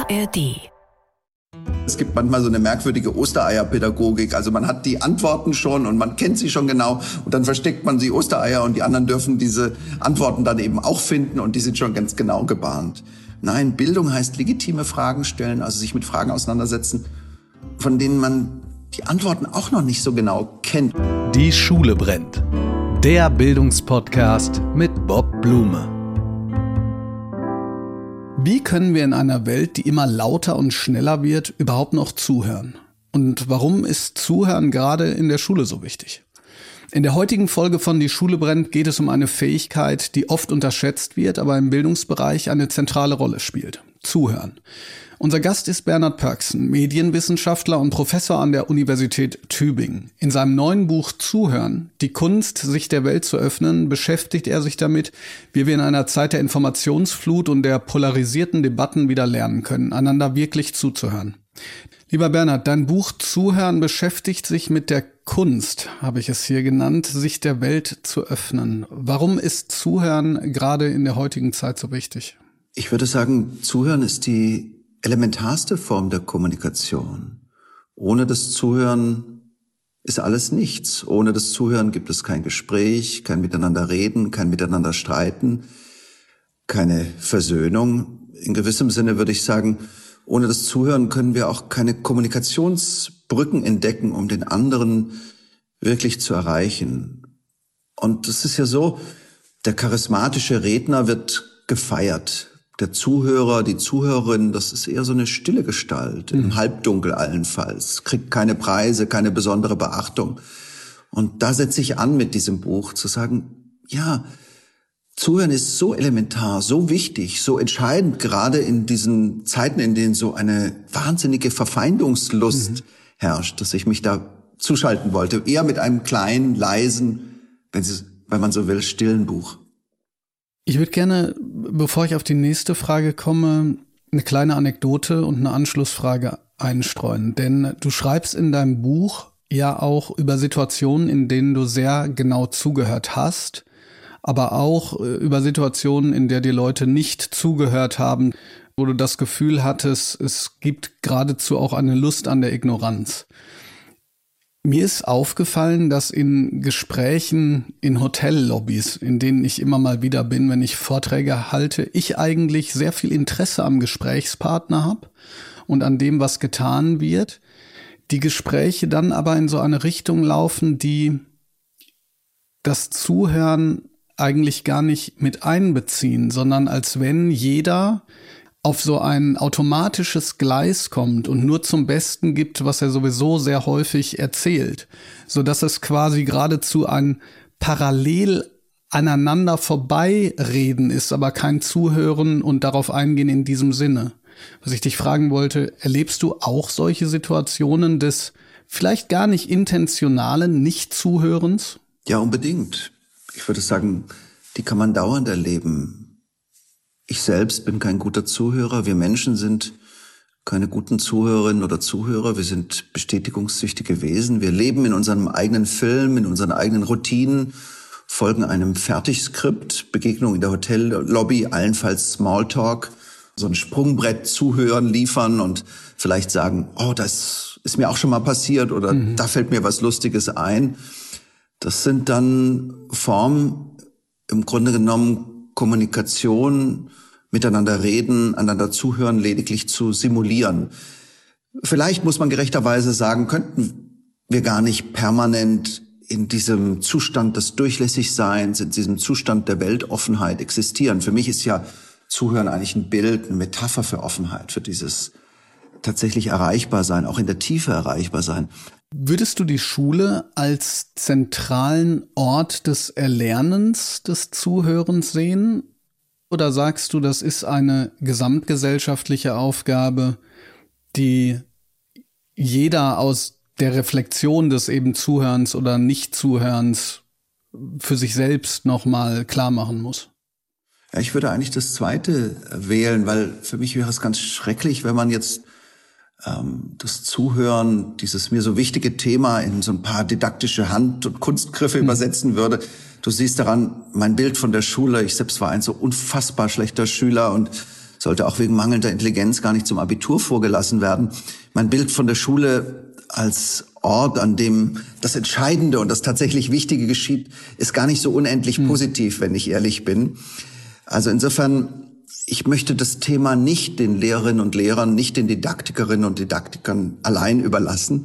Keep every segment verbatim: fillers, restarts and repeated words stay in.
A R D. Es gibt manchmal so eine merkwürdige Ostereierpädagogik. Also man hat die Antworten schon und man kennt sie schon genau und dann versteckt man die Ostereier und die anderen dürfen diese Antworten dann eben auch finden und die sind schon ganz genau gebahnt. Nein, Bildung heißt legitime Fragen stellen, also sich mit Fragen auseinandersetzen, von denen man die Antworten auch noch nicht so genau kennt. Die Schule brennt. Der Bildungspodcast mit Bob Blume. Wie können wir in einer Welt, die immer lauter und schneller wird, überhaupt noch zuhören? Und warum ist Zuhören gerade in der Schule so wichtig? In der heutigen Folge von Die Schule brennt geht es um eine Fähigkeit, die oft unterschätzt wird, aber im Bildungsbereich eine zentrale Rolle spielt. Zuhören. Unser Gast ist Bernhard Pörksen, Medienwissenschaftler und Professor an der Universität Tübingen. In seinem neuen Buch Zuhören, die Kunst, sich der Welt zu öffnen, beschäftigt er sich damit, wie wir in einer Zeit der Informationsflut und der polarisierten Debatten wieder lernen können, einander wirklich zuzuhören. Lieber Bernhard, dein Buch Zuhören beschäftigt sich mit der Kunst, habe ich es hier genannt, sich der Welt zu öffnen. Warum ist Zuhören gerade in der heutigen Zeit so wichtig? Ich würde sagen, Zuhören ist die elementarste Form der Kommunikation. Ohne das Zuhören ist alles nichts. Ohne das Zuhören gibt es kein Gespräch, kein Miteinander reden, kein Miteinander streiten, keine Versöhnung. In gewissem Sinne würde ich sagen, ohne das Zuhören können wir auch keine Kommunikationsbrücken entdecken, um den anderen wirklich zu erreichen. Und es ist ja so, der charismatische Redner wird gefeiert. Der Zuhörer, die Zuhörerin, das ist eher so eine stille Gestalt, im Halbdunkel allenfalls, kriegt keine Preise, keine besondere Beachtung. Und da setze ich an mit diesem Buch, zu sagen, ja, Zuhören ist so elementar, so wichtig, so entscheidend, gerade in diesen Zeiten, in denen so eine wahnsinnige Verfeindungslust mhm. herrscht, dass ich mich da zuschalten wollte, eher mit einem kleinen, leisen, wenn Sie, wenn man so will, stillen Buch. Ich würde gerne, bevor ich auf die nächste Frage komme, eine kleine Anekdote und eine Anschlussfrage einstreuen. Denn du schreibst in deinem Buch ja auch über Situationen, in denen du sehr genau zugehört hast, aber auch über Situationen, in der die Leute nicht zugehört haben, wo du das Gefühl hattest, es gibt geradezu auch eine Lust an der Ignoranz. Mir ist aufgefallen, dass in Gesprächen in Hotellobbys, in denen ich immer mal wieder bin, wenn ich Vorträge halte, ich eigentlich sehr viel Interesse am Gesprächspartner habe und an dem, was getan wird. Die Gespräche dann aber in so eine Richtung laufen, die das Zuhören eigentlich gar nicht mit einbeziehen, sondern als wenn jeder auf so ein automatisches Gleis kommt und nur zum Besten gibt, was er sowieso sehr häufig erzählt, so dass es quasi geradezu ein parallel aneinander vorbeireden ist, aber kein Zuhören und darauf eingehen in diesem Sinne. Was ich dich fragen wollte, erlebst du auch solche Situationen des vielleicht gar nicht intentionalen Nicht-Zuhörens? Ja, unbedingt. Ich würde sagen, die kann man dauernd erleben. Ich selbst bin kein guter Zuhörer. Wir Menschen sind keine guten Zuhörerinnen oder Zuhörer. Wir sind bestätigungssüchtige Wesen. Wir leben in unserem eigenen Film, in unseren eigenen Routinen, folgen einem Fertigskript, Begegnung in der Hotellobby, allenfalls Smalltalk, so ein Sprungbrett zuhören, liefern und vielleicht sagen, oh, das ist mir auch schon mal passiert oder mhm. da fällt mir was Lustiges ein. Das sind dann Formen, im Grunde genommen Kommunikation, miteinander reden, einander zuhören, lediglich zu simulieren. Vielleicht muss man gerechterweise sagen, könnten wir gar nicht permanent in diesem Zustand des Durchlässigseins, in diesem Zustand der Weltoffenheit existieren. Für mich ist ja Zuhören eigentlich ein Bild, eine Metapher für Offenheit, für dieses tatsächlich erreichbar sein, auch in der Tiefe erreichbar sein. Würdest du die Schule als zentralen Ort des Erlernens, des Zuhörens sehen? Oder sagst du, das ist eine gesamtgesellschaftliche Aufgabe, die jeder aus der Reflexion des eben Zuhörens oder Nicht-Zuhörens für sich selbst nochmal klar machen muss? Ja, ich würde eigentlich das Zweite wählen, weil für mich wäre es ganz schrecklich, wenn man jetzt ähm, das Zuhören, dieses mir so wichtige Thema in so ein paar didaktische Hand- und Kunstgriffe mhm. übersetzen würde. Du siehst daran mein Bild von der Schule. Ich selbst war ein so unfassbar schlechter Schüler und sollte auch wegen mangelnder Intelligenz gar nicht zum Abitur vorgelassen werden. Mein Bild von der Schule als Ort, an dem das Entscheidende und das tatsächlich Wichtige geschieht, ist gar nicht so unendlich hm. positiv, wenn ich ehrlich bin. Also insofern, ich möchte das Thema nicht den Lehrerinnen und Lehrern, nicht den Didaktikerinnen und Didaktikern allein überlassen.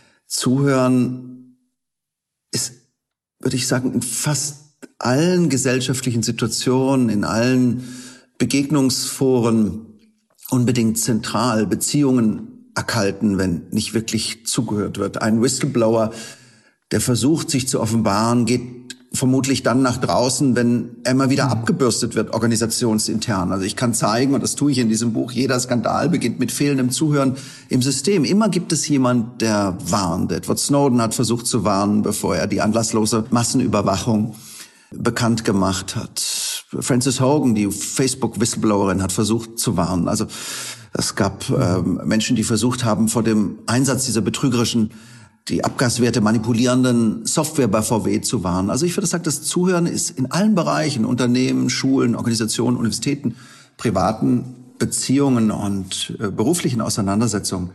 Zuhören ist, würde ich sagen, in fast allen gesellschaftlichen Situationen, in allen Begegnungsforen unbedingt zentral. Beziehungen erkalten, wenn nicht wirklich zugehört wird. Ein Whistleblower, der versucht, sich zu offenbaren, geht vermutlich dann nach draußen, wenn er mal wieder abgebürstet wird, organisationsintern. Also ich kann zeigen, und das tue ich in diesem Buch, jeder Skandal beginnt mit fehlendem Zuhören im System. Immer gibt es jemand, der warnt. Edward Snowden hat versucht zu warnen, bevor er die anlasslose Massenüberwachung bekannt gemacht hat. Frances Hogan, die Facebook-Whistleblowerin, hat versucht zu warnen. Also es gab ähm, Menschen, die versucht haben, vor dem Einsatz dieser betrügerischen, die Abgaswerte manipulierenden Software bei V W zu warnen. Also ich würde sagen, das Zuhören ist in allen Bereichen, Unternehmen, Schulen, Organisationen, Universitäten, privaten Beziehungen und äh, beruflichen Auseinandersetzungen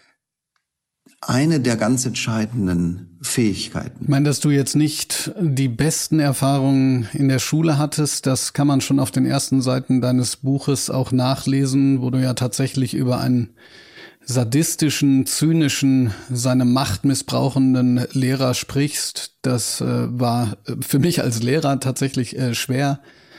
eine der ganz entscheidenden Fähigkeiten. Ich meine, dass du jetzt nicht die besten Erfahrungen in der Schule hattest, das kann man schon auf den ersten Seiten deines Buches auch nachlesen, wo du ja tatsächlich über einen sadistischen, zynischen, seine Macht missbrauchenden Lehrer sprichst. Das äh, war für mich als Lehrer tatsächlich äh, schwer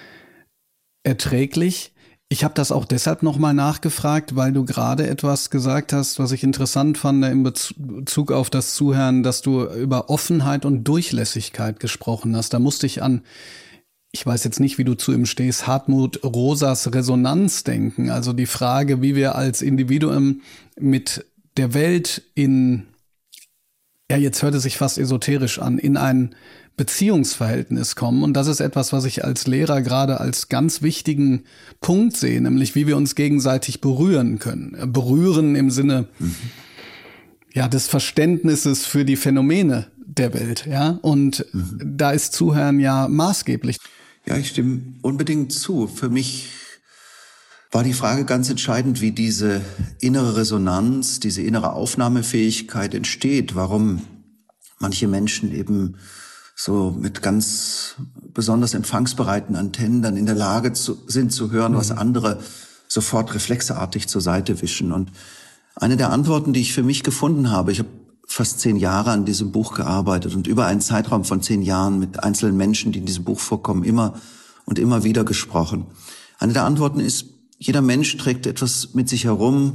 erträglich. Ich habe das auch deshalb nochmal nachgefragt, weil du gerade etwas gesagt hast, was ich interessant fand in Bezug auf das Zuhören, dass du über Offenheit und Durchlässigkeit gesprochen hast. Da musste ich an, ich weiß jetzt nicht, wie du zu ihm stehst, Hartmut Rosas Resonanz denken. Also die Frage, wie wir als Individuum mit der Welt in, ja, jetzt hört es sich fast esoterisch an, in ein Beziehungsverhältnis kommen. Und das ist etwas, was ich als Lehrer gerade als ganz wichtigen Punkt sehe, nämlich wie wir uns gegenseitig berühren können. Berühren im Sinne, mhm. ja, des Verständnisses für die Phänomene der Welt, ja. Und mhm. da ist Zuhören ja maßgeblich. Ja, ich stimme unbedingt zu. Für mich war die Frage ganz entscheidend, wie diese innere Resonanz, diese innere Aufnahmefähigkeit entsteht, warum manche Menschen eben so mit ganz besonders empfangsbereiten Antennen dann in der Lage zu, sind zu hören, mhm. was andere sofort reflexartig zur Seite wischen. Und eine der Antworten, die ich für mich gefunden habe, ich habe fast zehn Jahre an diesem Buch gearbeitet und über einen Zeitraum von zehn Jahren mit einzelnen Menschen, die in diesem Buch vorkommen, immer und immer wieder gesprochen. Eine der Antworten ist, jeder Mensch trägt etwas mit sich herum,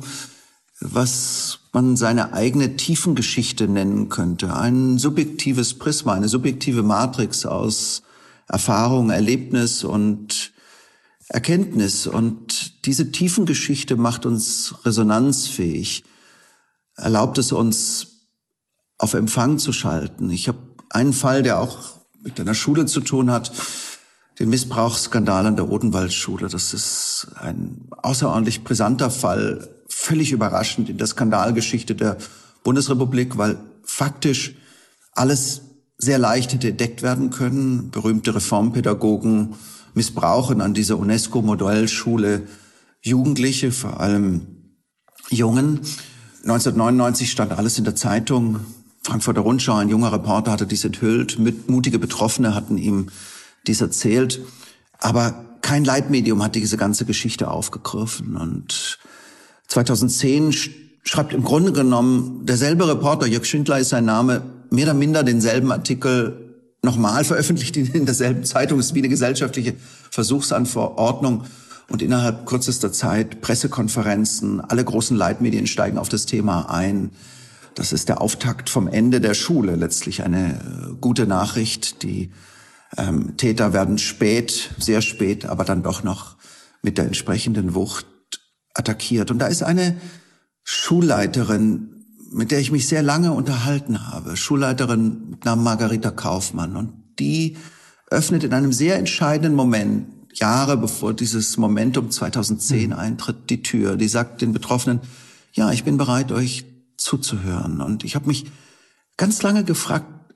was man seine eigene Tiefengeschichte nennen könnte. Ein subjektives Prisma, eine subjektive Matrix aus Erfahrung, Erlebnis und Erkenntnis. Und diese Tiefengeschichte macht uns resonanzfähig, erlaubt es uns, auf Empfang zu schalten. Ich habe einen Fall, der auch mit einer Schule zu tun hat, den Missbrauchsskandal an der Odenwaldschule. Das ist ein außerordentlich brisanter Fall, völlig überraschend in der Skandalgeschichte der Bundesrepublik, weil faktisch alles sehr leicht hätte entdeckt werden können. Berühmte Reformpädagogen missbrauchen an dieser UNESCO-Modellschule Jugendliche, vor allem Jungen. neunzehnhundertneunundneunzig stand alles in der Zeitung. Frankfurter Rundschau, ein junger Reporter hatte dies enthüllt. Mutige Betroffene hatten ihm dies erzählt. Aber kein Leitmedium hat diese ganze Geschichte aufgegriffen. Und zweitausendzehn schreibt im Grunde genommen derselbe Reporter, Jörg Schindler ist sein Name, mehr oder minder denselben Artikel nochmal veröffentlicht in derselben Zeitung. Es ist wie eine gesellschaftliche Versuchsanverordnung. Und innerhalb kürzester Zeit Pressekonferenzen, alle großen Leitmedien steigen auf das Thema ein. Das ist der Auftakt vom Ende der Schule, letztlich eine gute Nachricht. Die ähm, Täter werden spät, sehr spät, aber dann doch noch mit der entsprechenden Wucht attackiert. Und da ist eine Schulleiterin, mit der ich mich sehr lange unterhalten habe, Schulleiterin mit Namen Margarita Kaufmann. Und die öffnet in einem sehr entscheidenden Moment, Jahre bevor dieses Momentum zweitausendzehn mhm. eintritt, die Tür. Die sagt den Betroffenen, ja, ich bin bereit, euch zuzuhören. Und ich habe mich ganz lange gefragt,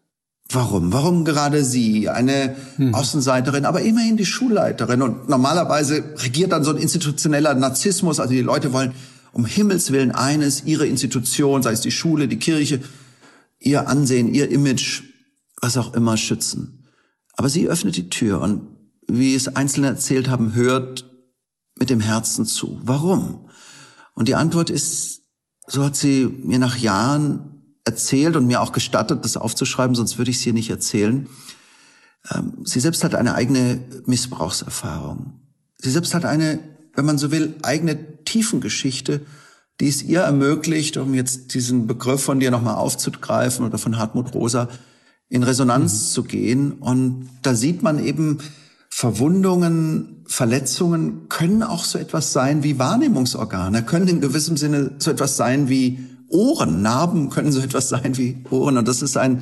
Warum? Warum gerade sie, eine hm. Außenseiterin, aber immerhin die Schulleiterin? Und normalerweise regiert dann so ein institutioneller Narzissmus, also die Leute wollen um Himmels Willen eines, ihre Institution, sei es die Schule, die Kirche, ihr Ansehen, ihr Image, was auch immer, schützen. Aber sie öffnet die Tür und, wie es Einzelne erzählt haben, hört mit dem Herzen zu. Warum? Und die Antwort ist, so hat sie mir nach Jahren erzählt und mir auch gestattet, das aufzuschreiben, sonst würde ich es hier nicht erzählen. Sie selbst hat eine eigene Missbrauchserfahrung. Sie selbst hat eine, wenn man so will, eigene Tiefengeschichte, die es ihr ermöglicht, um jetzt diesen Begriff von dir nochmal aufzugreifen oder von Hartmut Rosa, in Resonanz mhm. zu gehen. Und da sieht man eben, Verwundungen, Verletzungen können auch so etwas sein wie Wahrnehmungsorgane, können in gewissem Sinne so etwas sein wie Ohren. Narben können so etwas sein wie Ohren. Und das ist ein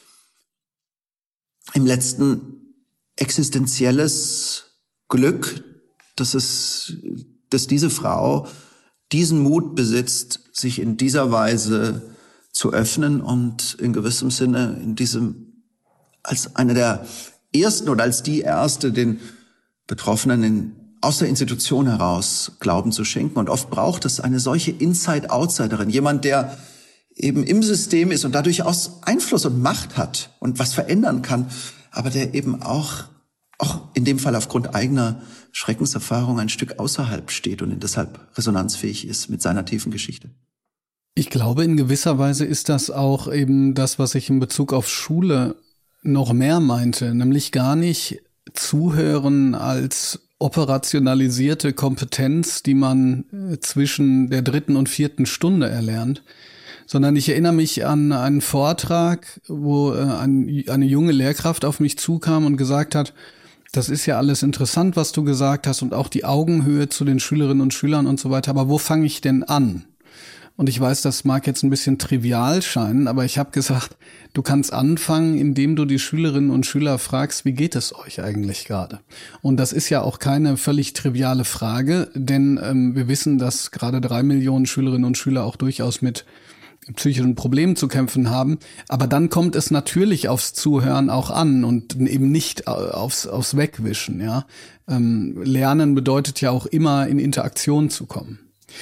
im letzten existenzielles Glück, dass es, dass diese Frau diesen Mut besitzt, sich in dieser Weise zu öffnen und in gewissem Sinne in diesem, als eine der ersten oder als die erste den Betroffenen in, aus der Institution heraus Glauben zu schenken. Und oft braucht es eine solche Inside-Outsiderin, jemand, der eben im System ist und da durchaus Einfluss und Macht hat und was verändern kann, aber der eben auch, auch in dem Fall aufgrund eigener Schreckenserfahrung ein Stück außerhalb steht und deshalb resonanzfähig ist mit seiner tiefen Geschichte. Ich glaube, in gewisser Weise ist das auch eben das, was ich in Bezug auf Schule noch mehr meinte, nämlich gar nicht zuhören als operationalisierte Kompetenz, die man zwischen der dritten und vierten Stunde erlernt, sondern ich erinnere mich an einen Vortrag, wo eine junge Lehrkraft auf mich zukam und gesagt hat, das ist ja alles interessant, was du gesagt hast und auch die Augenhöhe zu den Schülerinnen und Schülern und so weiter, aber wo fange ich denn an? Und ich weiß, das mag jetzt ein bisschen trivial scheinen, aber ich habe gesagt, du kannst anfangen, indem du die Schülerinnen und Schüler fragst, wie geht es euch eigentlich gerade? Und das ist ja auch keine völlig triviale Frage, denn ähm, wir wissen, dass gerade drei Millionen Schülerinnen und Schüler auch durchaus mit psychischen Problemen zu kämpfen haben. Aber dann kommt es natürlich aufs Zuhören auch an und eben nicht aufs, aufs Wegwischen. Ja, ähm, Lernen bedeutet ja auch immer in Interaktion zu kommen.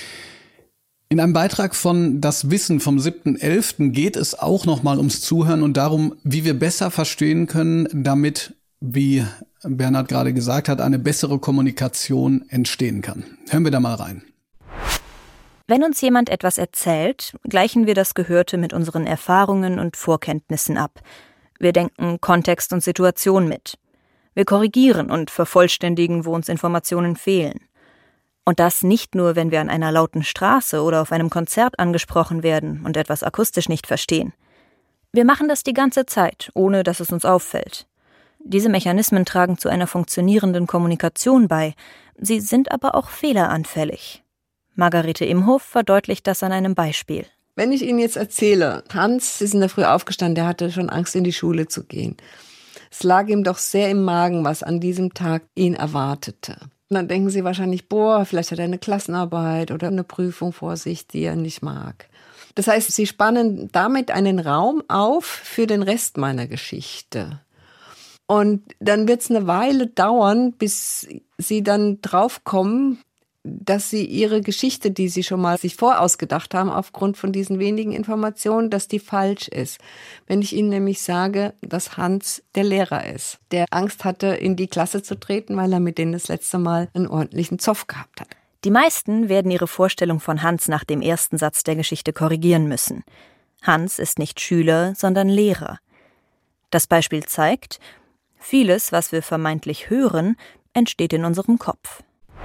In einem Beitrag von Das Wissen vom siebten elften geht es auch nochmal ums Zuhören und darum, wie wir besser verstehen können, damit, wie Bernhard gerade gesagt hat, eine bessere Kommunikation entstehen kann. Hören wir da mal rein. Wenn uns jemand etwas erzählt, gleichen wir das Gehörte mit unseren Erfahrungen und Vorkenntnissen ab. Wir denken Kontext und Situation mit. Wir korrigieren und vervollständigen, wo uns Informationen fehlen. Und das nicht nur, wenn wir an einer lauten Straße oder auf einem Konzert angesprochen werden und etwas akustisch nicht verstehen. Wir machen das die ganze Zeit, ohne dass es uns auffällt. Diese Mechanismen tragen zu einer funktionierenden Kommunikation bei, sie sind aber auch fehleranfällig. Margarete Imhof verdeutlicht das an einem Beispiel. Wenn ich Ihnen jetzt erzähle, Hans ist in der Früh aufgestanden, der hatte schon Angst, in die Schule zu gehen. Es lag ihm doch sehr im Magen, was an diesem Tag ihn erwartete. Und dann denken Sie wahrscheinlich, boah, vielleicht hat er eine Klassenarbeit oder eine Prüfung vor sich, die er nicht mag. Das heißt, Sie spannen damit einen Raum auf für den Rest meiner Geschichte. Und dann wird es eine Weile dauern, bis Sie dann draufkommen, dass Sie Ihre Geschichte, die Sie schon mal sich vorausgedacht haben, aufgrund von diesen wenigen Informationen, dass die falsch ist. Wenn ich Ihnen nämlich sage, dass Hans der Lehrer ist, der Angst hatte, in die Klasse zu treten, weil er mit denen das letzte Mal einen ordentlichen Zoff gehabt hat. Die meisten werden ihre Vorstellung von Hans nach dem ersten Satz der Geschichte korrigieren müssen. Hans ist nicht Schüler, sondern Lehrer. Das Beispiel zeigt, vieles, was wir vermeintlich hören, entsteht in unserem Kopf.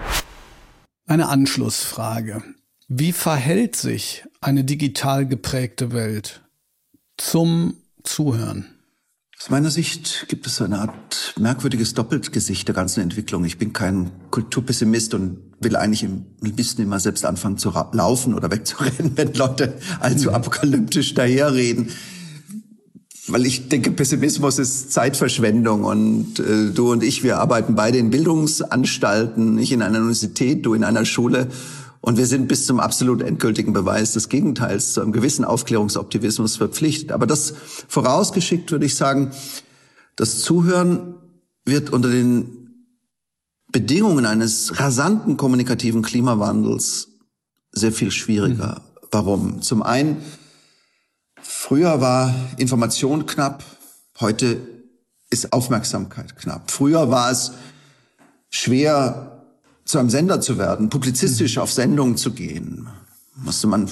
Eine Anschlussfrage. Wie verhält sich eine digital geprägte Welt zum Zuhören? Aus meiner Sicht gibt es eine Art merkwürdiges Doppelgesicht der ganzen Entwicklung. Ich bin kein Kulturpessimist und will eigentlich ein bisschen immer selbst anfangen zu laufen oder wegzurennen, wenn Leute allzu apokalyptisch daherreden. Weil ich denke, Pessimismus ist Zeitverschwendung und äh, du und ich, wir arbeiten beide in Bildungsanstalten, ich in einer Universität, du in einer Schule Und wir sind bis zum absolut endgültigen Beweis des Gegenteils zu einem gewissen Aufklärungsoptimismus verpflichtet. Aber das vorausgeschickt würde ich sagen, das Zuhören wird unter den Bedingungen eines rasanten kommunikativen Klimawandels sehr viel schwieriger. Mhm. Warum? Zum einen, früher war Information knapp, heute ist Aufmerksamkeit knapp. Früher war es schwer, zu einem Sender zu werden, publizistisch auf Sendungen zu gehen. Musste man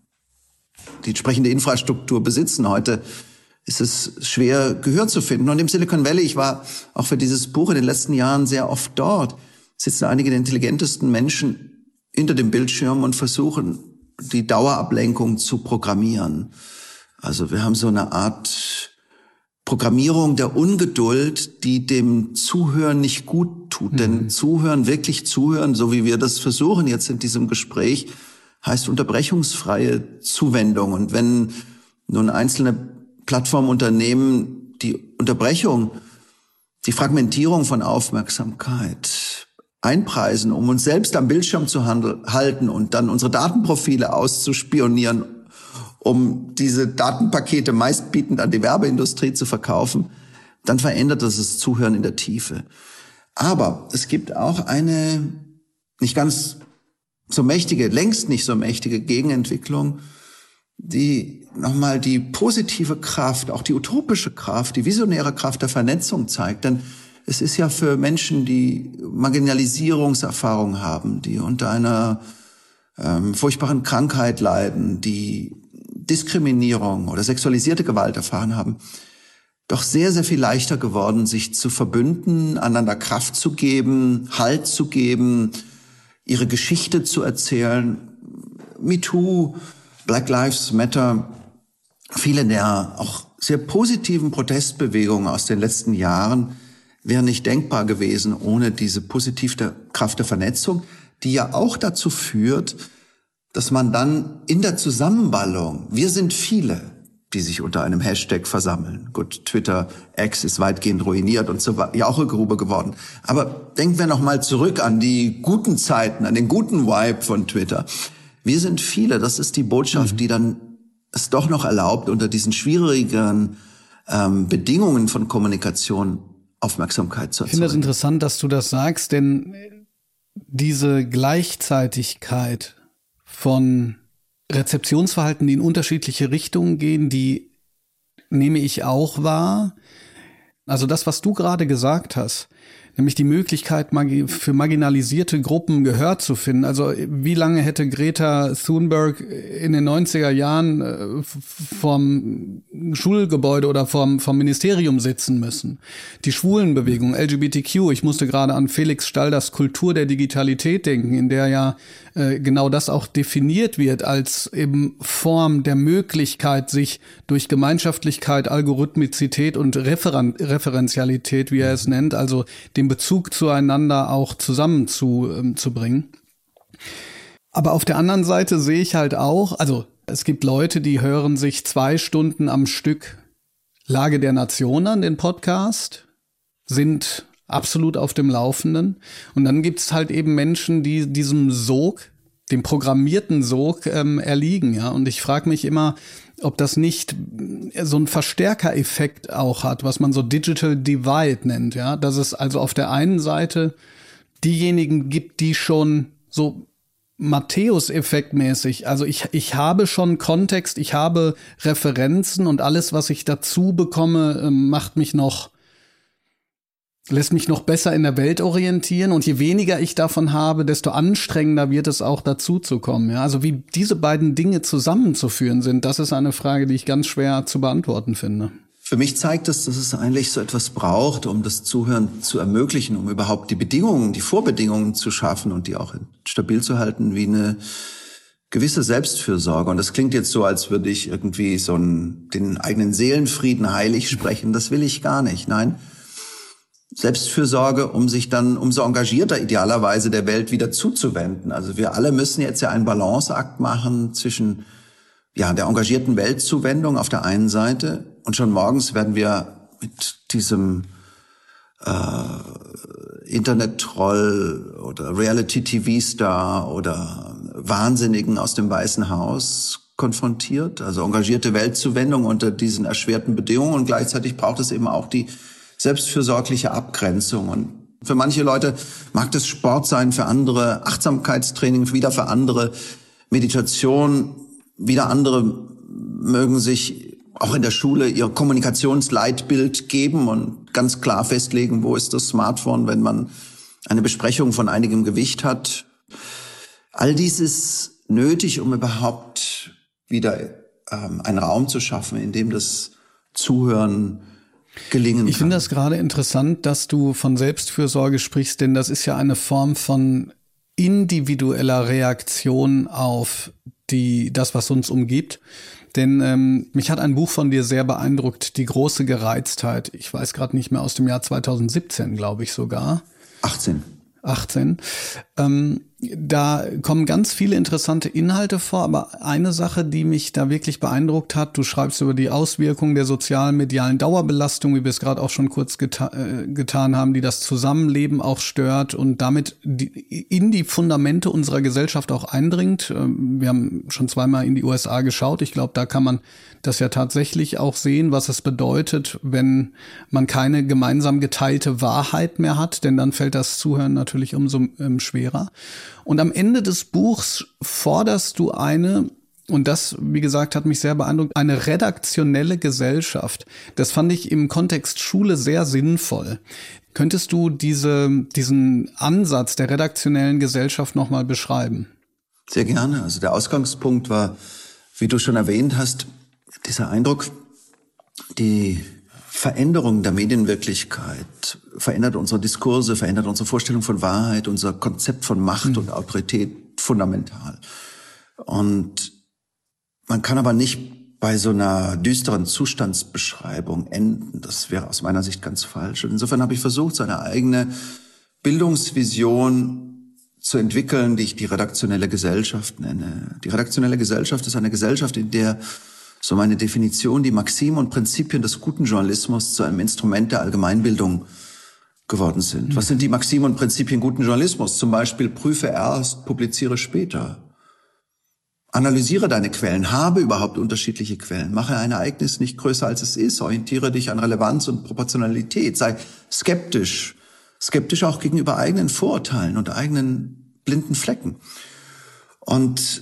die entsprechende Infrastruktur besitzen. Heute ist es schwer, Gehör zu finden. Und im Silicon Valley, ich war auch für dieses Buch in den letzten Jahren sehr oft dort, sitzen einige der intelligentesten Menschen hinter dem Bildschirm und versuchen, die Dauerablenkung zu programmieren. Also wir haben so eine Art Programmierung der Ungeduld, die dem Zuhören nicht gut tut. Mhm. Denn Zuhören, wirklich zuhören, so wie wir das versuchen jetzt in diesem Gespräch, heißt unterbrechungsfreie Zuwendung. Und wenn nun einzelne Plattformunternehmen die Unterbrechung, die Fragmentierung von Aufmerksamkeit einpreisen, um uns selbst am Bildschirm zu halten und dann unsere Datenprofile auszuspionieren, um diese Datenpakete meistbietend an die Werbeindustrie zu verkaufen, dann verändert das das Zuhören in der Tiefe. Aber es gibt auch eine nicht ganz so mächtige, längst nicht so mächtige Gegenentwicklung, die nochmal die positive Kraft, auch die utopische Kraft, die visionäre Kraft der Vernetzung zeigt. Denn es ist ja für Menschen, die Marginalisierungserfahrung haben, die unter einer ähm, furchtbaren Krankheit leiden, die Diskriminierung oder sexualisierte Gewalt erfahren haben, doch sehr, sehr viel leichter geworden, sich zu verbünden, einander Kraft zu geben, Halt zu geben, ihre Geschichte zu erzählen. MeToo, Black Lives Matter, viele der auch sehr positiven Protestbewegungen aus den letzten Jahren wären nicht denkbar gewesen ohne diese positive Kraft der Vernetzung, die ja auch dazu führt, dass man dann in der Zusammenballung, wir sind viele, die sich unter einem Hashtag versammeln. Gut, Twitter, X ist weitgehend ruiniert und so war ja auch eine Grube geworden. Aber denken wir noch mal zurück an die guten Zeiten, an den guten Vibe von Twitter. Wir sind viele, das ist die Botschaft, mhm. die dann es doch noch erlaubt, unter diesen schwierigen ähm, Bedingungen von Kommunikation Aufmerksamkeit zu erzeugen. Ich finde es interessant, dass du das sagst, denn diese Gleichzeitigkeit von Rezeptionsverhalten, die in unterschiedliche Richtungen gehen, die nehme ich auch wahr. Also das, was du gerade gesagt hast, nämlich die Möglichkeit, für marginalisierte Gruppen Gehör zu finden. Also wie lange hätte Greta Thunberg in den neunziger Jahren vorm Schulgebäude oder vorm, vorm Ministerium sitzen müssen? Die Schwulenbewegung, L G B T Q, ich musste gerade an Felix Stalders Kultur der Digitalität denken, in der ja äh, genau das auch definiert wird als eben Form der Möglichkeit, sich durch Gemeinschaftlichkeit, Algorithmizität und Referen- Referenzialität, wie er es nennt, also dem Bezug zueinander auch zusammenzubringen. Zu, ähm, Aber auf der anderen Seite sehe ich halt auch, also es gibt Leute, die hören sich zwei Stunden am Stück Lage der Nation an, den Podcast, sind absolut auf dem Laufenden. Und dann gibt es halt eben Menschen, die diesem Sog, dem programmierten Sog ähm, erliegen. Ja. Und ich frage mich immer, ob das nicht so einen Verstärkereffekt auch hat, was man so Digital Divide nennt, ja, dass es also auf der einen Seite diejenigen gibt, die schon so Matthäus-Effekt-mäßig, also ich ich habe schon Kontext, ich habe Referenzen und alles, was ich dazu bekomme, macht mich noch lässt mich noch besser in der Welt orientieren, und je weniger ich davon habe, desto anstrengender wird es auch dazu zu kommen. Ja? Also wie diese beiden Dinge zusammenzuführen sind, das ist eine Frage, die ich ganz schwer zu beantworten finde. Für mich zeigt es, dass es eigentlich so etwas braucht, um das Zuhören zu ermöglichen, um überhaupt die Bedingungen, die Vorbedingungen zu schaffen und die auch stabil zu halten, wie eine gewisse Selbstfürsorge. Und das klingt jetzt so, als würde ich irgendwie so einen, den eigenen Seelenfrieden heilig sprechen. Das will ich gar nicht. Nein. Selbstfürsorge, um sich dann umso engagierter idealerweise der Welt wieder zuzuwenden. Also wir alle müssen jetzt ja einen Balanceakt machen zwischen ja der engagierten Weltzuwendung auf der einen Seite, und schon morgens werden wir mit diesem äh, Internet-Troll oder Reality-T V-Star oder Wahnsinnigen aus dem Weißen Haus konfrontiert, also engagierte Weltzuwendung unter diesen erschwerten Bedingungen, und gleichzeitig braucht es eben auch die selbstfürsorgliche Abgrenzung. Und für manche Leute mag das Sport sein, für andere Achtsamkeitstraining, wieder für andere Meditation, wieder andere mögen sich auch in der Schule ihr Kommunikationsleitbild geben und ganz klar festlegen, wo ist das Smartphone, wenn man eine Besprechung von einigem Gewicht hat. All dies ist nötig, um überhaupt wieder ähm, einen Raum zu schaffen, in dem das Zuhören gelingen kann. Ich finde das gerade interessant, dass du von Selbstfürsorge sprichst, denn das ist ja eine Form von individueller Reaktion auf die das, was uns umgibt. Denn ähm, mich hat ein Buch von dir sehr beeindruckt, Die große Gereiztheit. Ich weiß gerade nicht mehr, aus dem Jahr zweitausendsiebzehn, glaube ich sogar. achtzehn. achtzehn. Ähm, da kommen ganz viele interessante Inhalte vor, aber eine Sache, die mich da wirklich beeindruckt hat, du schreibst über die Auswirkungen der sozialen medialen Dauerbelastung, wie wir es gerade auch schon kurz geta- äh, getan haben, die das Zusammenleben auch stört und damit die, in die Fundamente unserer Gesellschaft auch eindringt. Ähm, wir haben schon zweimal in die U S A geschaut. Ich glaube, da kann man das ja tatsächlich auch sehen, was es bedeutet, wenn man keine gemeinsam geteilte Wahrheit mehr hat, denn dann fällt das Zuhören natürlich umso ähm, schwerer. Und am Ende des Buchs forderst du eine, und das, wie gesagt, hat mich sehr beeindruckt, eine redaktionelle Gesellschaft. Das fand ich im Kontext Schule sehr sinnvoll. Könntest du diese, diesen Ansatz der redaktionellen Gesellschaft nochmal beschreiben? Sehr gerne. Also der Ausgangspunkt war, wie du schon erwähnt hast, dieser Eindruck, die Veränderung der Medienwirklichkeit verändert unsere Diskurse, verändert unsere Vorstellung von Wahrheit, unser Konzept von Macht und Autorität fundamental. Und man kann aber nicht bei so einer düsteren Zustandsbeschreibung enden. Das wäre aus meiner Sicht ganz falsch. Und insofern habe ich versucht, so eine eigene Bildungsvision zu entwickeln, die ich die redaktionelle Gesellschaft nenne. Die redaktionelle Gesellschaft ist eine Gesellschaft, in der, so meine Definition, die Maximen und Prinzipien des guten Journalismus zu einem Instrument der Allgemeinbildung geworden sind. Was sind die Maximen und Prinzipien guten Journalismus? Zum Beispiel prüfe erst, publiziere später. Analysiere deine Quellen, habe überhaupt unterschiedliche Quellen. Mache ein Ereignis nicht größer als es ist. Orientiere dich an Relevanz und Proportionalität. Sei skeptisch. Skeptisch auch gegenüber eigenen Vorurteilen und eigenen blinden Flecken. Und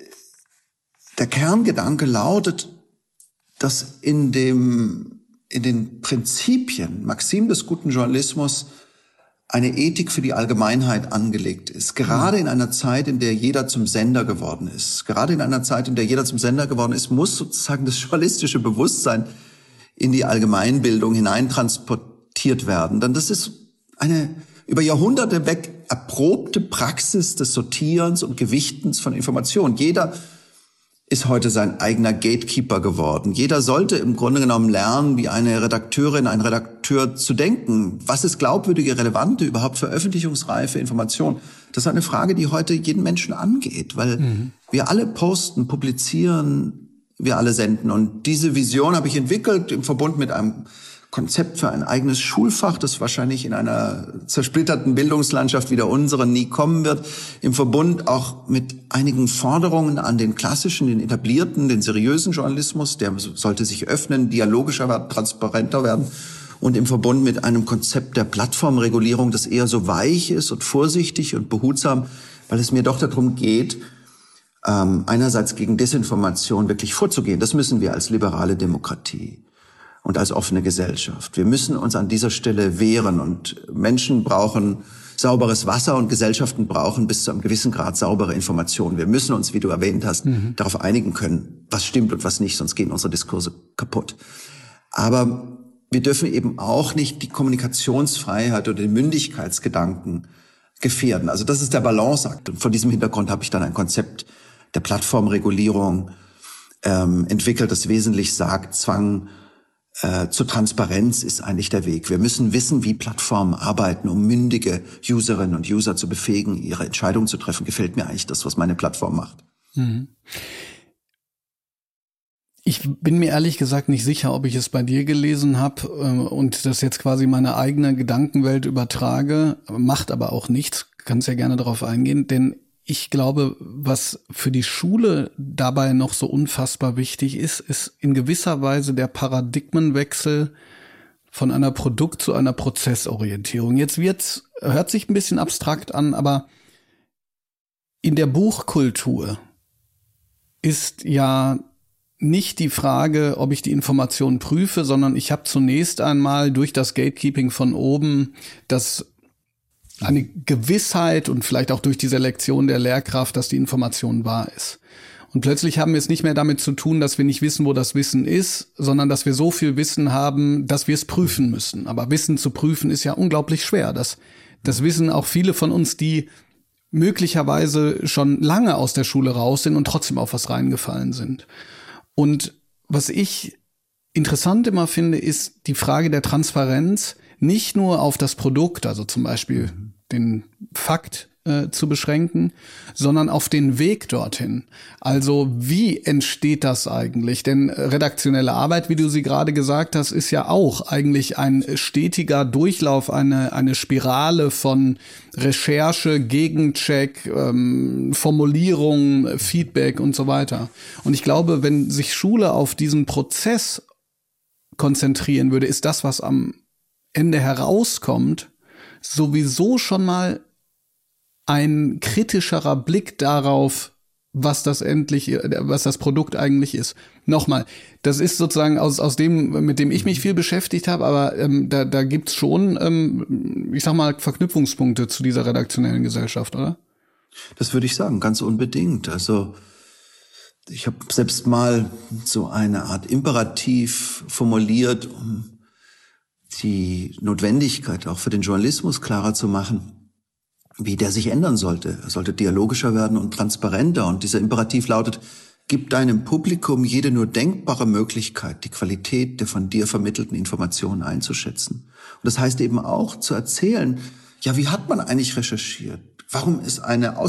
der Kerngedanke lautet, dass in dem, in den Prinzipien, Maximen des guten Journalismus, eine Ethik für die Allgemeinheit angelegt ist. Gerade in einer Zeit, in der jeder zum Sender geworden ist. Gerade in einer Zeit, in der jeder zum Sender geworden ist, muss sozusagen das journalistische Bewusstsein in die Allgemeinbildung hineintransportiert werden. Denn das ist eine über Jahrhunderte weg erprobte Praxis des Sortierens und Gewichtens von Informationen. Jeder ist heute sein eigener Gatekeeper geworden. Jeder sollte im Grunde genommen lernen, wie eine Redakteurin, ein Redakteur zu denken. Was ist glaubwürdige, relevante, überhaupt veröffentlichungsreife Information? Das ist eine Frage, die heute jeden Menschen angeht, weil mhm. wir alle posten, publizieren, wir alle senden. Und diese Vision habe ich entwickelt im Verbund mit einem Konzept für ein eigenes Schulfach, das wahrscheinlich in einer zersplitterten Bildungslandschaft wie der unseren nie kommen wird, im Verbund auch mit einigen Forderungen an den klassischen, den etablierten, den seriösen Journalismus, der sollte sich öffnen, dialogischer werden, transparenter werden, und im Verbund mit einem Konzept der Plattformregulierung, das eher so weich ist und vorsichtig und behutsam, weil es mir doch darum geht, ähm, einerseits gegen Desinformation wirklich vorzugehen. Das müssen wir als liberale Demokratie und als offene Gesellschaft. Wir müssen uns an dieser Stelle wehren, und Menschen brauchen sauberes Wasser und Gesellschaften brauchen bis zu einem gewissen Grad saubere Informationen. Wir müssen uns, wie du erwähnt hast, mhm. darauf einigen können, was stimmt und was nicht, sonst gehen unsere Diskurse kaputt. Aber wir dürfen eben auch nicht die Kommunikationsfreiheit oder den Mündigkeitsgedanken gefährden. Also das ist der Balanceakt. Und vor diesem Hintergrund habe ich dann ein Konzept der Plattformregulierung ähm, entwickelt, das wesentlich sagt, Zwang Äh, zur Transparenz ist eigentlich der Weg. Wir müssen wissen, wie Plattformen arbeiten, um mündige Userinnen und User zu befähigen, ihre Entscheidungen zu treffen. Gefällt mir eigentlich das, was meine Plattform macht. Mhm. Ich bin mir ehrlich gesagt nicht sicher, ob ich es bei dir gelesen habe äh, und das jetzt quasi meine eigene Gedankenwelt übertrage. Macht aber auch nichts. Kannst ja gerne darauf eingehen, denn Ich glaube, was für die Schule dabei noch so unfassbar wichtig ist, ist in gewisser Weise der Paradigmenwechsel von einer Produkt- zu einer Prozessorientierung. Jetzt wird's, hört sich ein bisschen abstrakt an, aber in der Buchkultur ist ja nicht die Frage, ob ich die Information prüfe, sondern ich habe zunächst einmal durch das Gatekeeping von oben das eine Gewissheit und vielleicht auch durch die Selektion der Lehrkraft, dass die Information wahr ist. Und plötzlich haben wir es nicht mehr damit zu tun, dass wir nicht wissen, wo das Wissen ist, sondern dass wir so viel Wissen haben, dass wir es prüfen müssen. Aber Wissen zu prüfen ist ja unglaublich schwer. Das, das wissen auch viele von uns, die möglicherweise schon lange aus der Schule raus sind und trotzdem auf was reingefallen sind. Und was ich interessant immer finde, ist die Frage der Transparenz, nicht nur auf das Produkt, also zum Beispiel den Fakt äh, zu beschränken, sondern auf den Weg dorthin. Also wie entsteht das eigentlich? Denn redaktionelle Arbeit, wie du sie gerade gesagt hast, ist ja auch eigentlich ein stetiger Durchlauf, eine eine Spirale von Recherche, Gegencheck, ähm, Formulierung, Feedback und so weiter. Und ich glaube, wenn sich Schule auf diesen Prozess konzentrieren würde, ist das, was am Ende herauskommt, sowieso schon mal ein kritischerer Blick darauf, was das endlich, was das Produkt eigentlich ist. Nochmal, das ist sozusagen aus aus dem, mit dem ich mich viel beschäftigt habe, aber ähm, da da gibt's schon, ähm, ich sag mal, Verknüpfungspunkte zu dieser redaktionellen Gesellschaft, oder? Das würde ich sagen, ganz unbedingt. Also ich habe selbst mal so eine Art Imperativ formuliert, um die Notwendigkeit auch für den Journalismus klarer zu machen, wie der sich ändern sollte. Er sollte dialogischer werden und transparenter. Und dieser Imperativ lautet, gib deinem Publikum jede nur denkbare Möglichkeit, die Qualität der von dir vermittelten Informationen einzuschätzen. Und das heißt eben auch zu erzählen, ja, wie hat man eigentlich recherchiert? Warum ist eine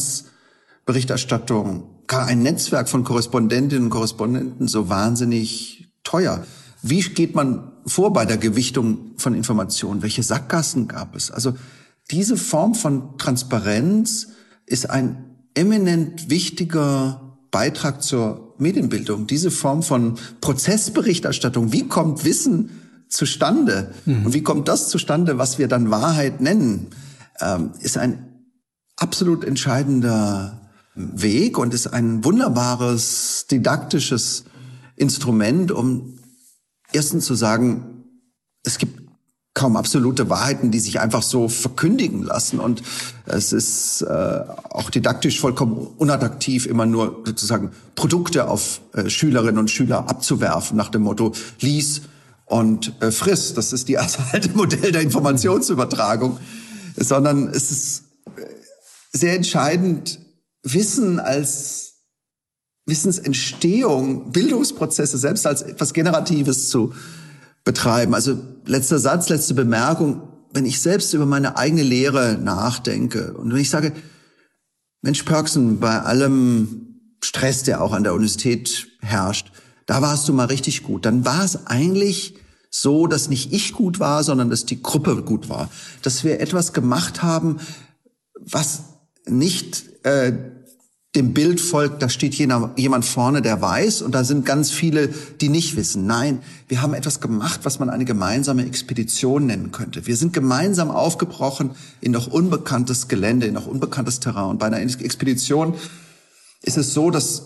Auslandsberichterstattung, gar ein Netzwerk von Korrespondentinnen und Korrespondenten so wahnsinnig teuer? Wie geht man vor bei der Gewichtung von Informationen? Welche Sackgassen gab es? Also diese Form von Transparenz ist ein eminent wichtiger Beitrag zur Medienbildung. Diese Form von Prozessberichterstattung. Wie kommt Wissen zustande? Mhm. Und wie kommt das zustande, was wir dann Wahrheit nennen? Ähm, ist ein absolut entscheidender Weg und ist ein wunderbares didaktisches Instrument, um erstens zu sagen, es gibt kaum absolute Wahrheiten, die sich einfach so verkündigen lassen. Und es ist äh, auch didaktisch vollkommen unattraktiv, immer nur sozusagen Produkte auf äh, Schülerinnen und Schüler abzuwerfen, nach dem Motto, lies und äh, friss. Das ist die alte Modell der Informationsübertragung. Sondern es ist sehr entscheidend, Wissen als Wissensentstehung, Bildungsprozesse selbst als etwas Generatives zu betreiben. Also letzter Satz, letzte Bemerkung. Wenn ich selbst über meine eigene Lehre nachdenke und wenn ich sage, Mensch Pörksen, bei allem Stress, der auch an der Universität herrscht, da warst du mal richtig gut. Dann war es eigentlich so, dass nicht ich gut war, sondern dass die Gruppe gut war. Dass wir etwas gemacht haben, was nicht äh, dem Bild folgt, da steht jemand vorne, der weiß, und da sind ganz viele, die nicht wissen. Nein, wir haben etwas gemacht, was man eine gemeinsame Expedition nennen könnte. Wir sind gemeinsam aufgebrochen in noch unbekanntes Gelände, in noch unbekanntes Terrain. Und bei einer Expedition ist es so, dass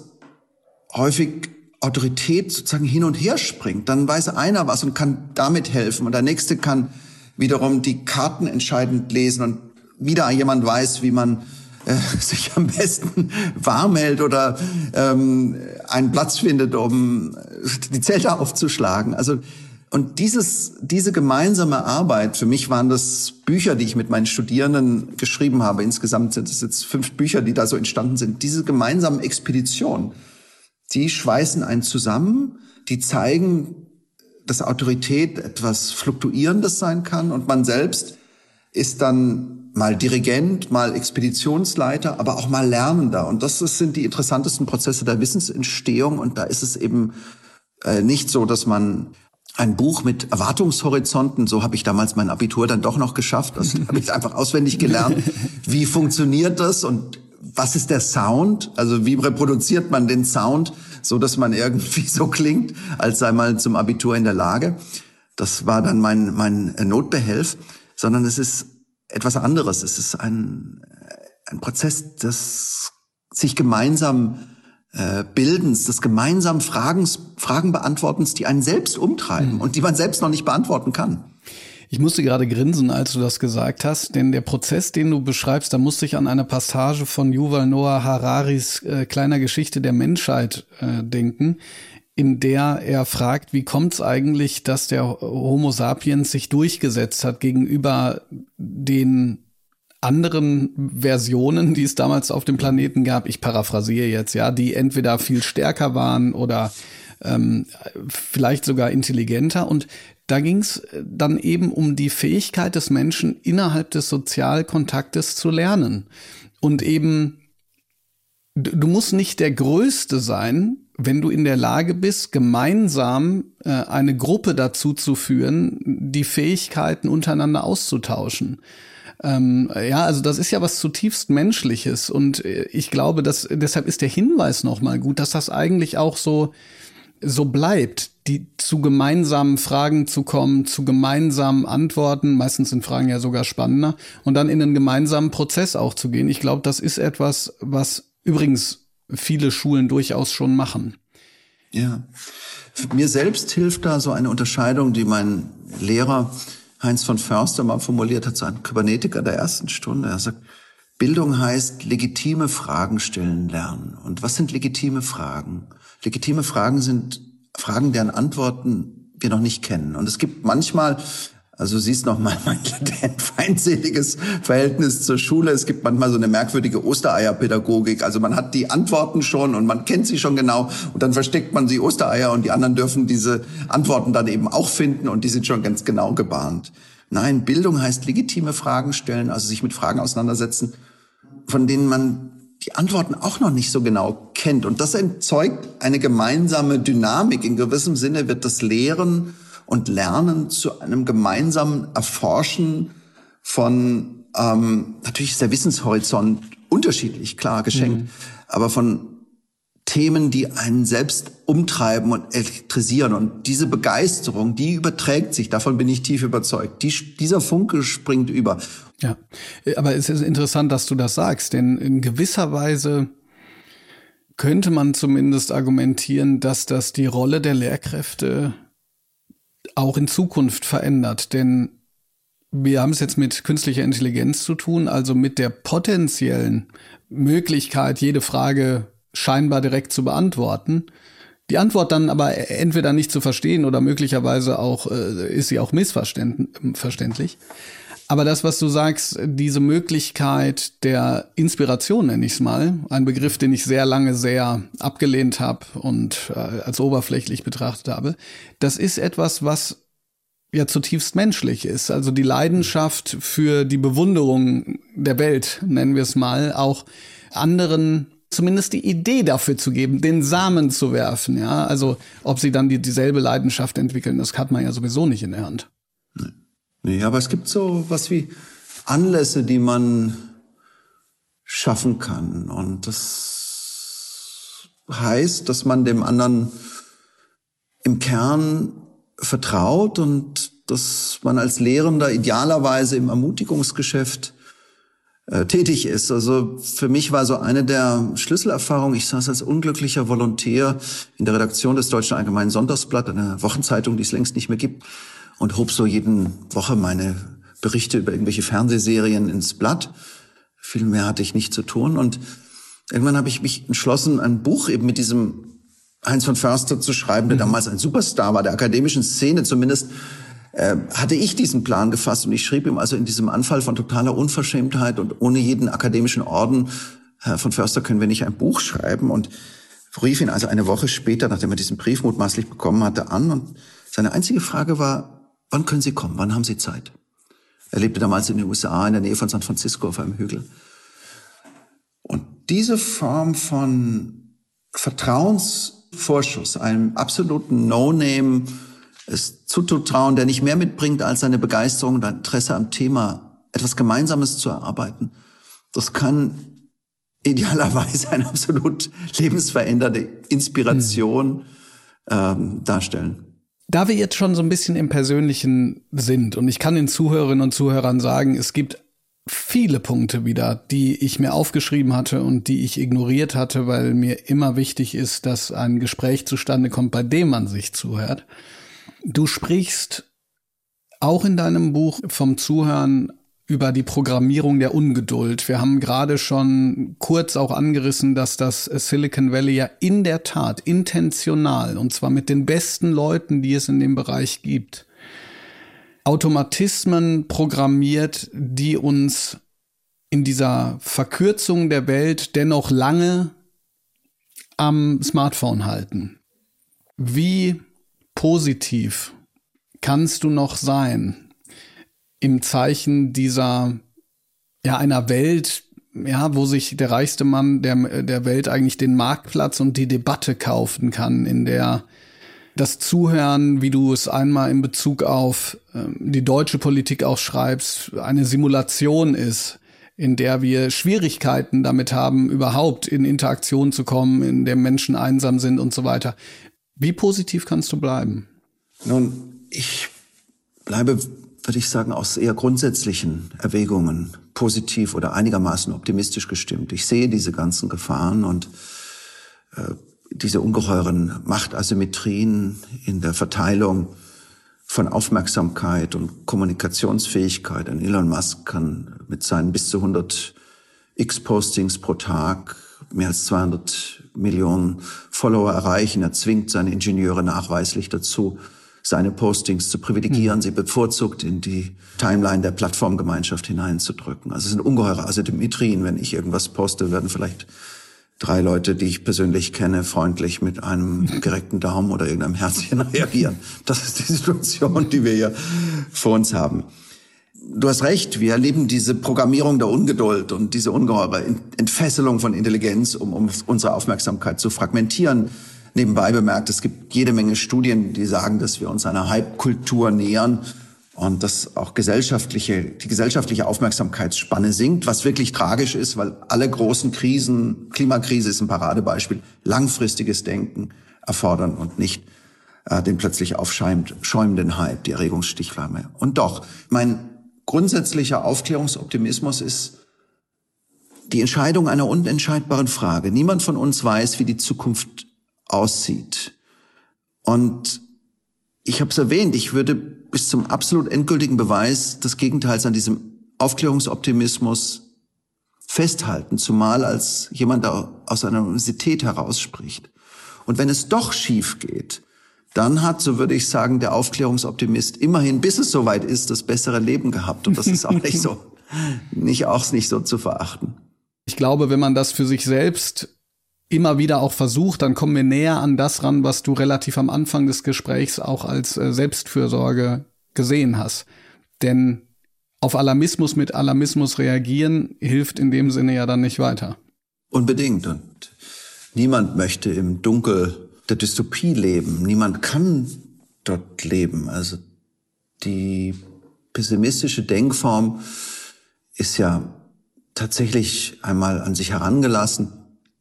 häufig Autorität sozusagen hin und her springt. Dann weiß einer was und kann damit helfen. Und der Nächste kann wiederum die Karten entscheidend lesen. Und wieder jemand weiß, wie man sich am besten warm hält oder ähm, einen Platz findet, um die Zelte aufzuschlagen. Also und dieses diese gemeinsame Arbeit, für mich waren das Bücher, die ich mit meinen Studierenden geschrieben habe. Insgesamt sind es jetzt fünf Bücher, die da so entstanden sind. Diese gemeinsamen Expeditionen, die schweißen einen zusammen, die zeigen, dass Autorität etwas Fluktuierendes sein kann und man selbst ist dann mal Dirigent, mal Expeditionsleiter, aber auch mal Lernender. Und das sind die interessantesten Prozesse der Wissensentstehung. Und da ist es eben äh, nicht so, dass man ein Buch mit Erwartungshorizonten, so habe ich damals mein Abitur dann doch noch geschafft, das habe ich einfach auswendig gelernt. Wie funktioniert das und was ist der Sound? Also wie reproduziert man den Sound, so dass man irgendwie so klingt, als sei man zum Abitur in der Lage? Das war dann mein, mein Notbehelf, sondern es ist etwas anderes. Es ist ein, ein Prozess des sich gemeinsam äh, Bildens, des gemeinsamen Fragens, Fragen beantwortens, die einen selbst umtreiben mhm. und die man selbst noch nicht beantworten kann. Ich musste gerade grinsen, als du das gesagt hast, denn der Prozess, den du beschreibst, da musste ich an eine Passage von Yuval Noah Hararis äh, kleiner Geschichte der Menschheit äh, denken, in der er fragt, wie kommt es eigentlich, dass der Homo sapiens sich durchgesetzt hat gegenüber den anderen Versionen, die es damals auf dem Planeten gab. Ich paraphrasiere jetzt, ja, die entweder viel stärker waren oder ähm, vielleicht sogar intelligenter. Und da ging es dann eben um die Fähigkeit des Menschen, innerhalb des Sozialkontaktes zu lernen. Und eben, du musst nicht der Größte sein, wenn du in der Lage bist, gemeinsam äh, eine Gruppe dazu zu führen, die Fähigkeiten untereinander auszutauschen. Ähm, ja, also das ist ja was zutiefst Menschliches. Und ich glaube, dass deshalb ist der Hinweis nochmal gut, dass das eigentlich auch so so bleibt, die zu gemeinsamen Fragen zu kommen, zu gemeinsamen Antworten, meistens sind Fragen ja sogar spannender, und dann in einen gemeinsamen Prozess auch zu gehen. Ich glaube, das ist etwas, was übrigens viele Schulen durchaus schon machen. Ja, mir selbst hilft da so eine Unterscheidung, die mein Lehrer Heinz von Förster mal formuliert hat, so ein Kybernetiker der ersten Stunde. Er sagt, Bildung heißt legitime Fragen stellen lernen. Und was sind legitime Fragen? Legitime Fragen sind Fragen, deren Antworten wir noch nicht kennen. Und es gibt manchmal, also du siehst noch mal mein feindseliges Verhältnis zur Schule. Es gibt manchmal so eine merkwürdige Ostereierpädagogik. Also man hat die Antworten schon und man kennt sie schon genau und dann versteckt man die Ostereier und die anderen dürfen diese Antworten dann eben auch finden und die sind schon ganz genau gebahnt. Nein, Bildung heißt legitime Fragen stellen, also sich mit Fragen auseinandersetzen, von denen man die Antworten auch noch nicht so genau kennt. Und das erzeugt eine gemeinsame Dynamik. In gewissem Sinne wird das Lehren und Lernen zu einem gemeinsamen Erforschen von, ähm, natürlich ist der Wissenshorizont unterschiedlich, klar, geschenkt, mhm. aber von Themen, die einen selbst umtreiben und elektrisieren. Und diese Begeisterung, die überträgt sich, davon bin ich tief überzeugt. Die, dieser Funke springt über. Ja, aber es ist interessant, dass du das sagst, denn in gewisser Weise könnte man zumindest argumentieren, dass das die Rolle der Lehrkräfte auch in Zukunft verändert. Denn wir haben es jetzt mit künstlicher Intelligenz zu tun, also mit der potenziellen Möglichkeit, jede Frage scheinbar direkt zu beantworten. Die Antwort dann aber entweder nicht zu verstehen oder möglicherweise auch äh, ist sie auch missverständlich. Aber das, was du sagst, diese Möglichkeit der Inspiration, nenne ich es mal, ein Begriff, den ich sehr lange sehr abgelehnt habe und äh, als oberflächlich betrachtet habe, das ist etwas, was ja zutiefst menschlich ist. Also die Leidenschaft für die Bewunderung der Welt, nennen wir es mal, auch anderen zumindest die Idee dafür zu geben, den Samen zu werfen. Ja, also ob sie dann die, dieselbe Leidenschaft entwickeln, das hat man ja sowieso nicht in der Hand. Nee. Nee, aber es gibt so was wie Anlässe, die man schaffen kann. Und das heißt, dass man dem anderen im Kern vertraut und dass man als Lehrender idealerweise im Ermutigungsgeschäft äh, tätig ist. Also für mich war so eine der Schlüsselerfahrungen, ich saß als unglücklicher Volontär in der Redaktion des Deutschen Allgemeinen Sonntagsblatt, einer Wochenzeitung, die es längst nicht mehr gibt, und hob so jeden Woche meine Berichte über irgendwelche Fernsehserien ins Blatt. Viel mehr hatte ich nicht zu tun. Und irgendwann habe ich mich entschlossen, ein Buch eben mit diesem Heinz von Förster zu schreiben, der mhm. damals ein Superstar war, der akademischen Szene zumindest, äh, hatte ich diesen Plan gefasst. Und ich schrieb ihm also in diesem Anfall von totaler Unverschämtheit und ohne jeden akademischen Orden, Herr von Förster, können wir nicht ein Buch schreiben? Und rief ihn also eine Woche später, nachdem er diesen Brief mutmaßlich bekommen hatte, an. Und seine einzige Frage war: Wann können Sie kommen? Wann haben Sie Zeit? Er lebte damals in den U S A, in der Nähe von San Francisco auf einem Hügel. Und diese Form von Vertrauensvorschuss, einem absoluten No-Name, es zuzutrauen, der nicht mehr mitbringt als seine Begeisterung und ein Interesse am Thema, etwas Gemeinsames zu erarbeiten, das kann idealerweise eine absolut lebensverändernde Inspiration mhm. ähm, darstellen. Da wir jetzt schon so ein bisschen im Persönlichen sind und ich kann den Zuhörerinnen und Zuhörern sagen, es gibt viele Punkte wieder, die ich mir aufgeschrieben hatte und die ich ignoriert hatte, weil mir immer wichtig ist, dass ein Gespräch zustande kommt, bei dem man sich zuhört. Du sprichst auch in deinem Buch vom Zuhören über die Programmierung der Ungeduld. Wir haben gerade schon kurz auch angerissen, dass das Silicon Valley ja in der Tat intentional, und zwar mit den besten Leuten, die es in dem Bereich gibt, Automatismen programmiert, die uns in dieser Verkürzung der Welt dennoch lange am Smartphone halten. Wie positiv kannst du noch sein im Zeichen dieser, ja, einer Welt, ja, wo sich der reichste Mann der, der Welt eigentlich den Marktplatz und die Debatte kaufen kann, in der das Zuhören, wie du es einmal in Bezug auf äh, die deutsche Politik auch schreibst, eine Simulation ist, in der wir Schwierigkeiten damit haben, überhaupt in Interaktion zu kommen, in der Menschen einsam sind und so weiter. Wie positiv kannst du bleiben? Nun, ich bleibe, würde ich sagen, aus eher grundsätzlichen Erwägungen positiv oder einigermaßen optimistisch gestimmt. Ich sehe diese ganzen Gefahren und äh, diese ungeheuren Machtasymmetrien in der Verteilung von Aufmerksamkeit und Kommunikationsfähigkeit. Ein Elon Musk kann mit seinen bis zu hundert X-Postings pro Tag mehr als zweihundert Millionen Follower erreichen. Er zwingt seine Ingenieure nachweislich dazu, seine Postings zu privilegieren, mhm. sie bevorzugt in die Timeline der Plattformgemeinschaft hineinzudrücken. Also es sind ungeheure Asymmetrien. Wenn ich irgendwas poste, werden vielleicht drei Leute, die ich persönlich kenne, freundlich mit einem gereckten Daumen oder irgendeinem Herzchen reagieren. Das ist die Situation, die wir hier vor uns haben. Du hast recht, wir erleben diese Programmierung der Ungeduld und diese ungeheure Entfesselung von Intelligenz, um, um unsere Aufmerksamkeit zu fragmentieren. Nebenbei bemerkt, es gibt jede Menge Studien, die sagen, dass wir uns einer Hype-Kultur nähern und dass auch gesellschaftliche, die gesellschaftliche Aufmerksamkeitsspanne sinkt, was wirklich tragisch ist, weil alle großen Krisen, Klimakrise ist ein Paradebeispiel, langfristiges Denken erfordern und nicht äh, den plötzlich aufschäumenden Hype, die Erregungsstichflamme. Und doch, mein grundsätzlicher Aufklärungsoptimismus ist die Entscheidung einer unentscheidbaren Frage. Niemand von uns weiß, wie die Zukunft aussieht. Und ich habe es erwähnt, ich würde bis zum absolut endgültigen Beweis des Gegenteils an diesem Aufklärungsoptimismus festhalten, zumal als jemand, der aus einer Universität herausspricht. Und wenn es doch schief geht, dann hat, so würde ich sagen, der Aufklärungsoptimist immerhin, bis es soweit ist, das bessere Leben gehabt. Und das ist auch nicht so, nicht auch nicht so zu verachten. Ich glaube, wenn man das für sich selbst immer wieder auch versucht, dann kommen wir näher an das ran, was du relativ am Anfang des Gesprächs auch als äh, Selbstfürsorge gesehen hast. Denn auf Alarmismus mit Alarmismus reagieren hilft in dem Sinne ja dann nicht weiter. Unbedingt. Und niemand möchte im Dunkel der Dystopie leben. Niemand kann dort leben. Also die pessimistische Denkform ist ja tatsächlich einmal an sich herangelassen,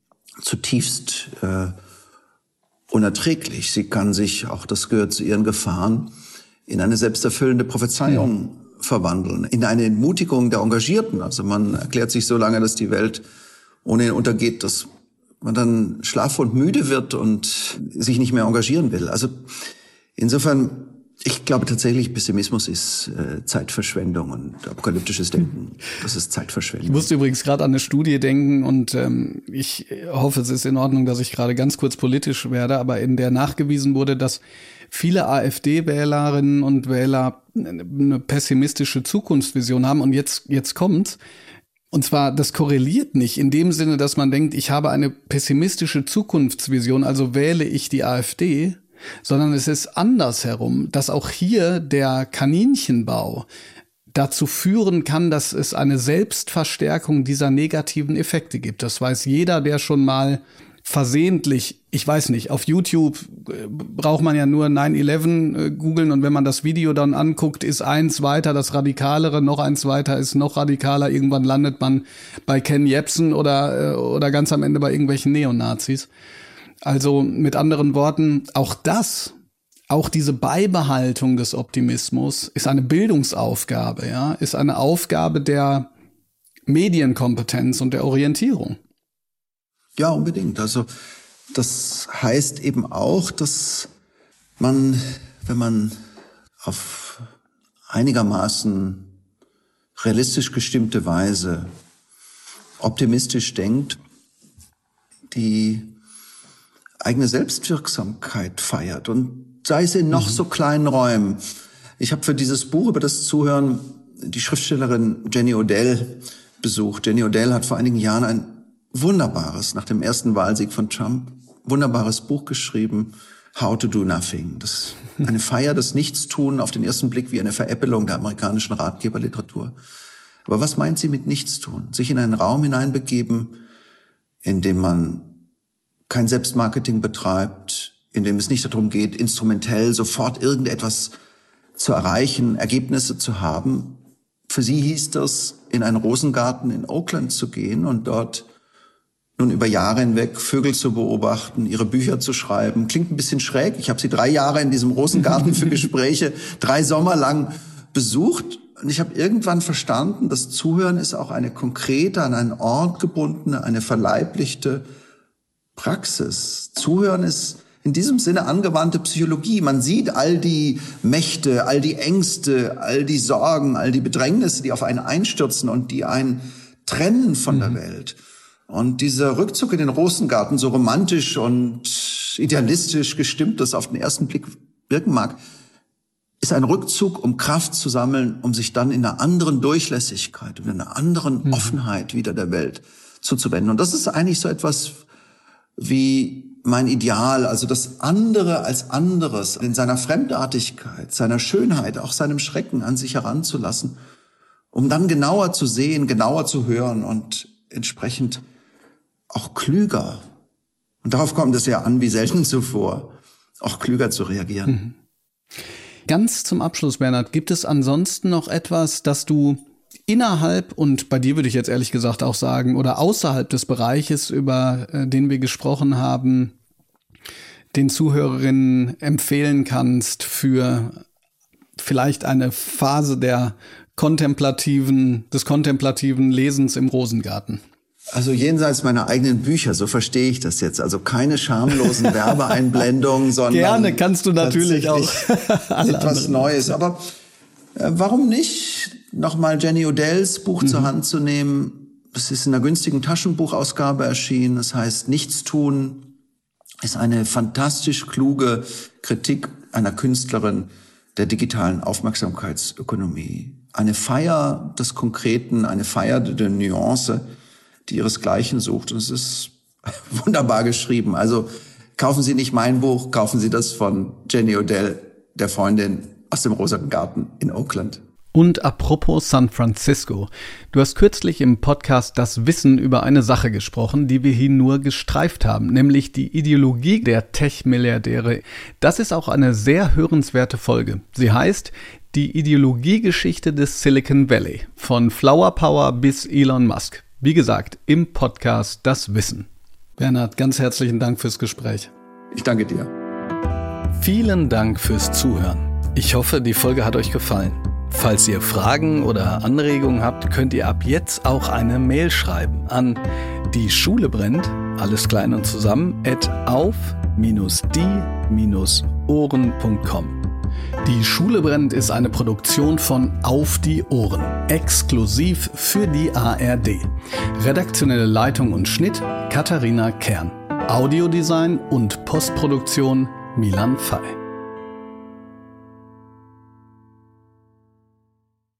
zutiefst äh, unerträglich. Sie kann sich, auch das gehört zu ihren Gefahren, in eine selbsterfüllende Prophezeiung ja. verwandeln, in eine Entmutigung der Engagierten. Also man erklärt sich so lange, dass die Welt ohnehin untergeht, dass man dann schlaf- und müde wird und sich nicht mehr engagieren will. Also insofern, ich glaube tatsächlich, Pessimismus ist äh, Zeitverschwendung und apokalyptisches Denken, das ist Zeitverschwendung. Ich musste übrigens gerade an eine Studie denken und ähm, ich hoffe, es ist in Ordnung, dass ich gerade ganz kurz politisch werde, aber in der nachgewiesen wurde, dass viele AfD-Wählerinnen und Wähler eine pessimistische Zukunftsvision haben und jetzt, jetzt kommt's. Und zwar, das korreliert nicht in dem Sinne, dass man denkt, ich habe eine pessimistische Zukunftsvision, also wähle ich die AfD, sondern es ist andersherum, dass auch hier der Kaninchenbau dazu führen kann, dass es eine Selbstverstärkung dieser negativen Effekte gibt. Das weiß jeder, der schon mal versehentlich, ich weiß nicht, auf YouTube braucht man ja nur nine eleven googeln und wenn man das Video dann anguckt, ist eins weiter das Radikalere, noch eins weiter ist noch radikaler. Irgendwann landet man bei Ken Jebsen oder, oder ganz am Ende bei irgendwelchen Neonazis. Also mit anderen Worten, auch das, auch diese Beibehaltung des Optimismus ist eine Bildungsaufgabe, ja, ist eine Aufgabe der Medienkompetenz und der Orientierung. Ja, unbedingt. Also das heißt eben auch, dass man, wenn man auf einigermaßen realistisch gestimmte Weise optimistisch denkt, die eigene Selbstwirksamkeit feiert und sei es in noch mhm. so kleinen Räumen. Ich habe für dieses Buch über das Zuhören die Schriftstellerin Jenny Odell besucht. Jenny Odell hat vor einigen Jahren ein wunderbares, nach dem ersten Wahlsieg von Trump, wunderbares Buch geschrieben, How to do Nothing. Das ist eine Feier des Nichtstun, auf den ersten Blick wie eine Veräppelung der amerikanischen Ratgeberliteratur. Aber was meint sie mit Nichtstun? Sich in einen Raum hineinbegeben, in dem man kein Selbstmarketing betreibt, in dem es nicht darum geht, instrumentell sofort irgendetwas zu erreichen, Ergebnisse zu haben. Für sie hieß das, in einen Rosengarten in Oakland zu gehen und dort nun über Jahre hinweg Vögel zu beobachten, ihre Bücher zu schreiben. Klingt ein bisschen schräg. Ich habe sie drei Jahre in diesem Rosengarten für Gespräche, drei Sommer lang besucht. Und ich habe irgendwann verstanden, das Zuhören ist auch eine konkrete, an einen Ort gebundene, eine verleiblichte Praxis. Zuhören ist in diesem Sinne angewandte Psychologie. Man sieht all die Mächte, all die Ängste, all die Sorgen, all die Bedrängnisse, die auf einen einstürzen und die einen trennen von mhm. der Welt. Und dieser Rückzug in den Rosengarten, so romantisch und idealistisch gestimmt das auf den ersten Blick wirken mag, ist ein Rückzug, um Kraft zu sammeln, um sich dann in einer anderen Durchlässigkeit und in einer anderen mhm. Offenheit wieder der Welt zuzuwenden. Und das ist eigentlich so etwas wie mein Ideal, also das andere als anderes in seiner Fremdartigkeit, seiner Schönheit, auch seinem Schrecken an sich heranzulassen, um dann genauer zu sehen, genauer zu hören und entsprechend auch klüger, und darauf kommt es ja an wie selten zuvor, auch klüger zu reagieren. Mhm. Ganz zum Abschluss, Bernhard, gibt es ansonsten noch etwas, das du innerhalb, und bei dir würde ich jetzt ehrlich gesagt auch sagen, oder außerhalb des Bereiches, über den wir gesprochen haben, den Zuhörerinnen empfehlen kannst für vielleicht eine Phase der kontemplativen, des kontemplativen Lesens im Rosengarten? Also jenseits meiner eigenen Bücher, so verstehe ich das jetzt. Also keine schamlosen Werbeeinblendungen, sondern gerne kannst du natürlich auch etwas Neues. Aber äh, warum nicht nochmal Jenny Odells Buch mhm. zur Hand zu nehmen? Es ist in einer günstigen Taschenbuchausgabe erschienen. Das heißt, Nichtstun ist eine fantastisch kluge Kritik einer Künstlerin der digitalen Aufmerksamkeitsökonomie. Eine Feier des Konkreten, eine Feier der Nuance, die ihresgleichen sucht. Und es ist wunderbar geschrieben. Also kaufen Sie nicht mein Buch, kaufen Sie das von Jenny Odell, der Freundin aus dem Rosengarten in Oakland. Und apropos San Francisco, du hast kürzlich im Podcast Das Wissen über eine Sache gesprochen, die wir hier nur gestreift haben, nämlich die Ideologie der Tech-Milliardäre. Das ist auch eine sehr hörenswerte Folge. Sie heißt Die Ideologiegeschichte des Silicon Valley, von Flower Power bis Elon Musk. Wie gesagt, im Podcast Das Wissen. Bernhard, ganz herzlichen Dank fürs Gespräch. Ich danke dir. Vielen Dank fürs Zuhören. Ich hoffe, die Folge hat euch gefallen. Falls ihr Fragen oder Anregungen habt, könnt ihr ab jetzt auch eine Mail schreiben an die Schule brennt, alles klein und zusammen, at auf die ohren punkt com. Die Schule brennt ist eine Produktion von Auf die Ohren, exklusiv für die A R D. Redaktionelle Leitung und Schnitt Katharina Kern. Audiodesign und Postproduktion Milan Fey.